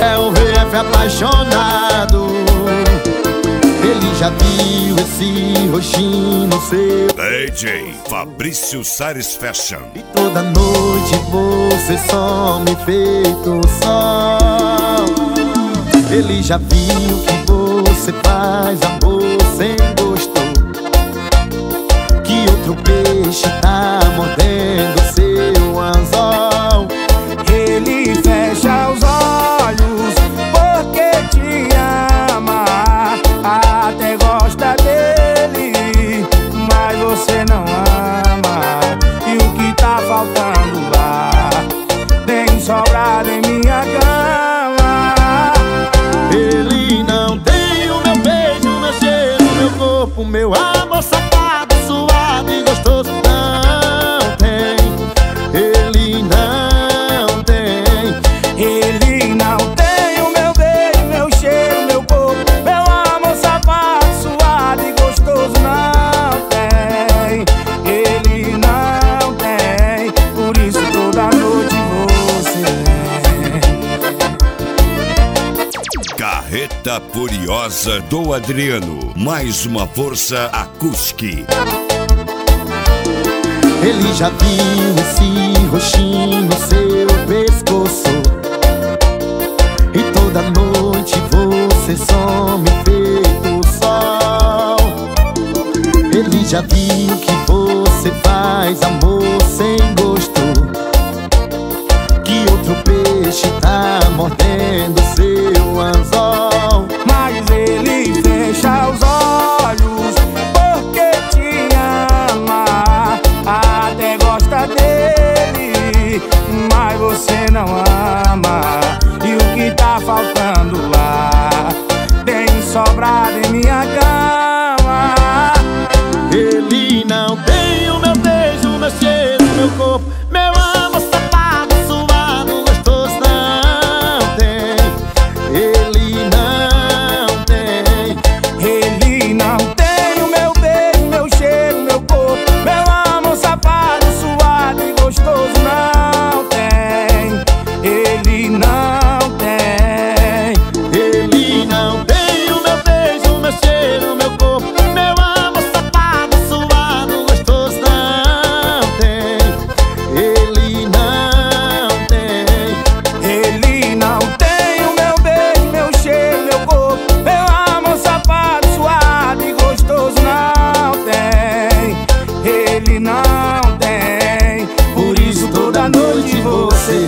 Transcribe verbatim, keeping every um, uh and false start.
é um V F apaixonado. Ele já viu esse rostinho no seu D J Fabrício Sares Fashion. E toda noite você some feito sol. Ele já viu que você faz amor sem gosto, que outro peixe tá mordendo seu anzol. Ele fecha os olhos porque te ama, até gosta dele, mas você não ama. E o que tá faltando lá tem sobrado em minha cama. Ele não tem o meu beijo, meu cheiro, meu corpo, meu amor safado, suado e gostoso. Não tem, ele não tem. Ele não tem o meu beijo, meu cheiro, meu corpo, meu amor safado, suado e gostoso. Não tem, ele não tem. Por isso toda noite você vem. Carreta Furiosa do Adriano. Mais uma força acústica. Ele já viu esse rostinho no seu pescoço, e toda noite você some feito sol. Ele já viu que você faz amor sem gosto, que outro peixe tá mordendo seu anzol. Mas ele fecha os olhos porque te ama, até gosta dele, mas você não ama. E o que tá faltando lá tem sobrado em minha cama. Ele não tem o meu beijo, meu cheiro, meu corpo, meu amor safado, suado, gostoso. Não tem, ele não tem. Ele não tem o meu beijo, meu cheiro, meu corpo, meu amor safado, suado e gostoso. Não tem, ele não tem. Ele não tem o meu beijo, meu cheiro, meu corpo, meu amor safado, suado, gostoso. Não tem, ele não tem. Ele não tem o meu beijo, meu cheiro, meu corpo, meu amor safado, suado e gostoso. Não tem, ele não tem. Por isso toda noite você